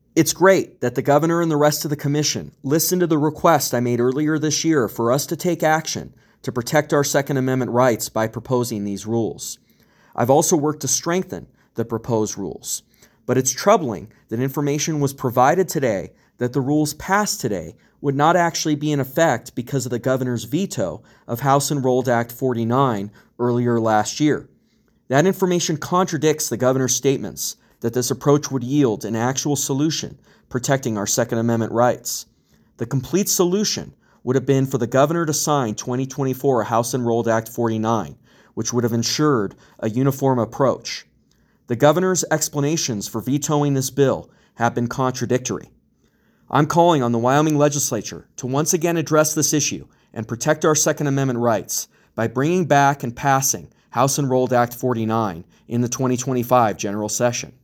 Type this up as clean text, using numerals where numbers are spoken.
It's great that the governor and the rest of the commission listened to the request I made earlier this year for us to take action to protect our Second Amendment rights by proposing these rules. I've also worked to strengthen the proposed rules, but it's troubling that information was provided today that the rules passed today would not actually be in effect because of the governor's veto of House Enrolled Act 49 earlier last year. That information contradicts the governor's statements that this approach would yield an actual solution protecting our Second Amendment rights. The complete solution would have been for the governor to sign 2024 House Enrolled Act 49, which would have ensured a uniform approach. The governor's explanations for vetoing this bill have been contradictory. I'm calling on the Wyoming legislature to once again address this issue and protect our Second Amendment rights by bringing back and passing House Enrolled Act 49 in the 2025 general session.